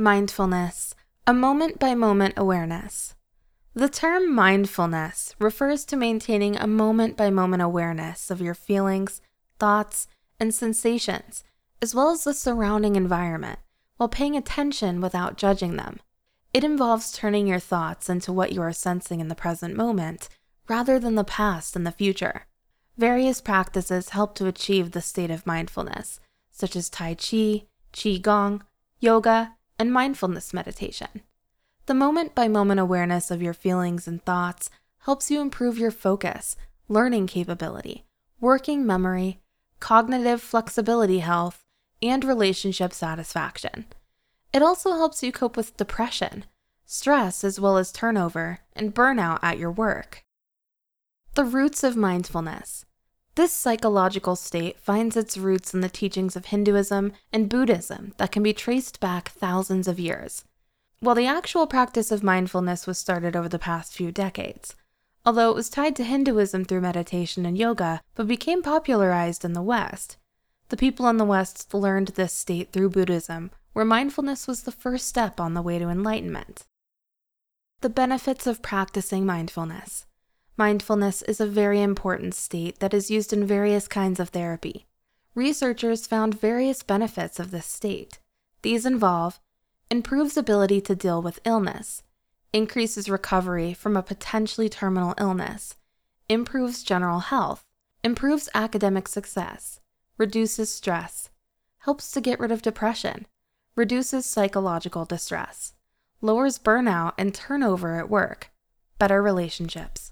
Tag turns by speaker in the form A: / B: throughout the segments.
A: Mindfulness, a moment-by-moment awareness. The term mindfulness refers to maintaining a moment-by-moment awareness of your feelings, thoughts, and sensations, as well as the surrounding environment, while paying attention without judging them. It involves turning your thoughts into what you are sensing in the present moment, rather than the past and the future. Various practices help to achieve the state of mindfulness, such as Tai Chi, Qigong, yoga, and mindfulness meditation. The moment-by-moment awareness of your feelings and thoughts helps you improve your focus, learning capability, working memory, cognitive flexibility health, and relationship satisfaction. It also helps you cope with depression, stress, as well as turnover and burnout at your work. The roots of mindfulness. This psychological state finds its roots in the teachings of Hinduism and Buddhism that can be traced back thousands of years. While the actual practice of mindfulness was started over the past few decades, although it was tied to Hinduism through meditation and yoga, but became popularized in the West. The people in the West learned this state through Buddhism, where mindfulness was the first step on the way to enlightenment. The benefits of practicing mindfulness. Mindfulness is a very important state that is used in various kinds of therapy. Researchers found various benefits of this state. These involve improves ability to deal with illness, increases recovery from a potentially terminal illness, improves general health, improves academic success, reduces stress, helps to get rid of depression, reduces psychological distress, lowers burnout and turnover at work, better relationships.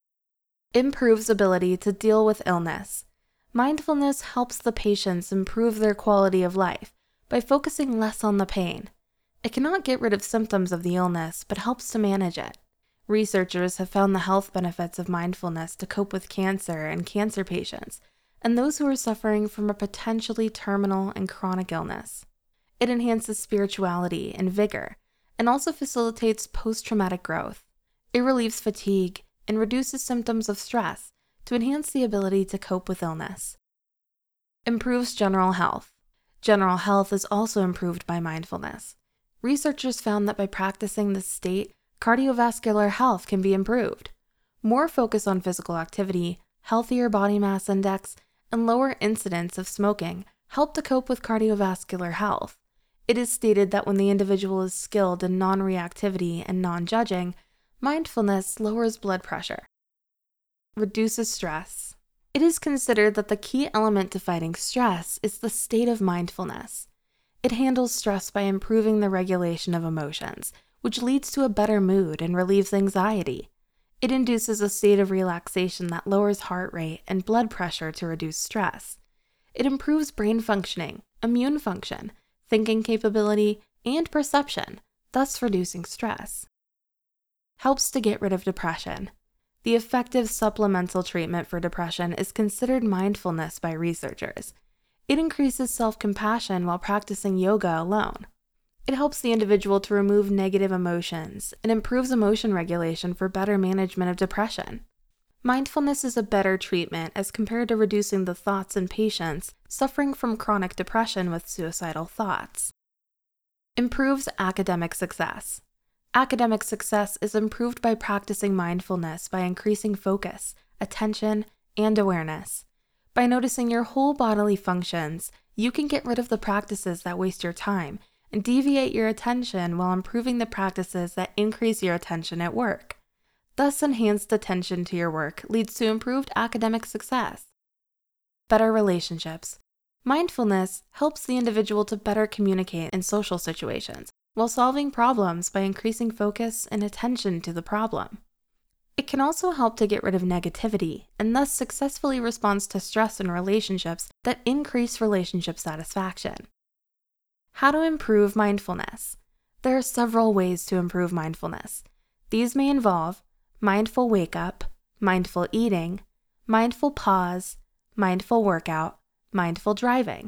A: Improves ability to deal with illness. Mindfulness helps the patients improve their quality of life by focusing less on the pain. It cannot get rid of symptoms of the illness, but helps to manage it. Researchers have found the health benefits of mindfulness to cope with cancer and cancer patients, and those who are suffering from a potentially terminal and chronic illness. It enhances spirituality and vigor, and also facilitates post-traumatic growth. It relieves fatigue and reduces symptoms of stress to enhance the ability to cope with illness. Improves general health. General health is also improved by mindfulness. Researchers found that by practicing this state, cardiovascular health can be improved. More focus on physical activity, healthier body mass index, and lower incidence of smoking help to cope with cardiovascular health. It is stated that when the individual is skilled in non-reactivity and non-judging, mindfulness lowers blood pressure. Reduces stress. It is considered that the key element to fighting stress is the state of mindfulness. It handles stress by improving the regulation of emotions, which leads to a better mood and relieves anxiety. It induces a state of relaxation that lowers heart rate and blood pressure to reduce stress. It improves brain functioning, immune function, thinking capability, and perception, thus reducing stress. Helps to get rid of depression. The effective supplemental treatment for depression is considered mindfulness by researchers. It increases self-compassion while practicing yoga alone. It helps the individual to remove negative emotions and improves emotion regulation for better management of depression. Mindfulness is a better treatment as compared to reducing the thoughts in patients suffering from chronic depression with suicidal thoughts. Improves academic success. Academic success is improved by practicing mindfulness by increasing focus, attention, and awareness. By noticing your whole bodily functions, you can get rid of the practices that waste your time and deviate your attention while improving the practices that increase your attention at work. Thus, enhanced attention to your work leads to improved academic success. Better relationships. Mindfulness helps the individual to better communicate in social situations while solving problems by increasing focus and attention to the problem. It can also help to get rid of negativity and thus successfully responds to stress in relationships that increase relationship satisfaction. How to improve mindfulness. There are several ways to improve mindfulness. These may involve mindful wake-up, mindful eating, mindful pause, mindful workout, mindful driving.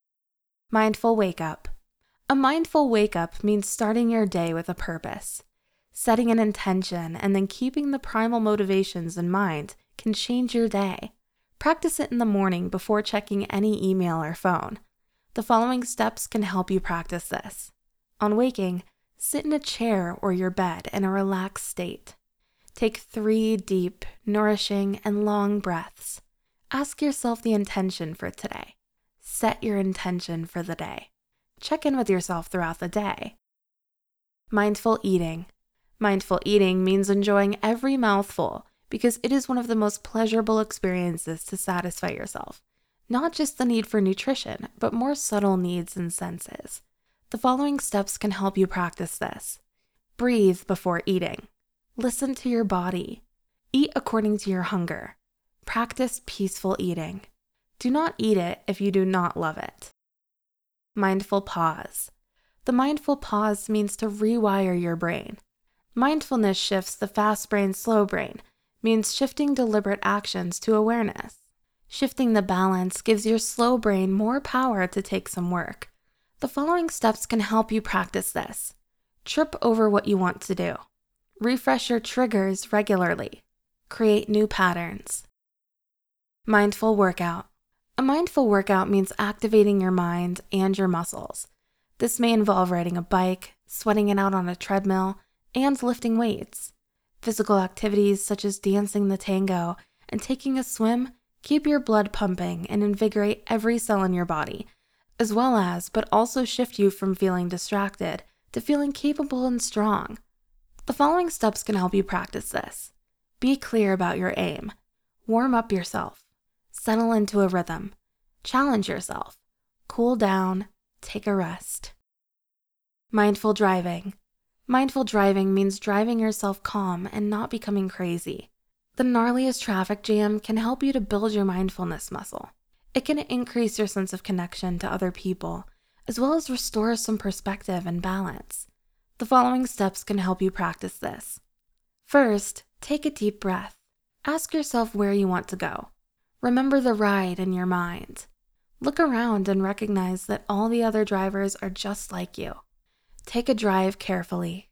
A: Mindful wake-up. A mindful wake-up means starting your day with a purpose. Setting an intention and then keeping the primal motivations in mind can change your day. Practice it in the morning before checking any email or phone. The following steps can help you practice this. On waking, sit in a chair or your bed in a relaxed state. Take 3 deep, nourishing, and long breaths. Ask yourself the intention for today. Set your intention for the day. Check in with yourself throughout the day. Mindful eating. Mindful eating means enjoying every mouthful because it is one of the most pleasurable experiences to satisfy yourself. Not just the need for nutrition, but more subtle needs and senses. The following steps can help you practice this. Breathe before eating. Listen to your body. Eat according to your hunger. Practice peaceful eating. Do not eat it if you do not love it. Mindful pause. The mindful pause means to rewire your brain. Mindfulness shifts the fast brain, slow brain, means shifting deliberate actions to awareness. Shifting the balance gives your slow brain more power to take some work. The following steps can help you practice this. Trip over what you want to do. Refresh your triggers regularly. Create new patterns. Mindful workout. A mindful workout means activating your mind and your muscles. This may involve riding a bike, sweating it out on a treadmill, and lifting weights. Physical activities such as dancing the tango and taking a swim keep your blood pumping and invigorate every cell in your body, as well as, but also shift you from feeling distracted to feeling capable and strong. The following steps can help you practice this. Be clear about your aim. Warm up yourself. Settle into a rhythm. Challenge yourself. Cool down. Take a rest. Mindful driving. Mindful driving means driving yourself calm and not becoming crazy. The gnarliest traffic jam can help you to build your mindfulness muscle. It can increase your sense of connection to other people, as well as restore some perspective and balance. The following steps can help you practice this. First, take a deep breath. Ask yourself where you want to go. Remember the ride in your mind. Look around and recognize that all the other drivers are just like you. Take a drive carefully.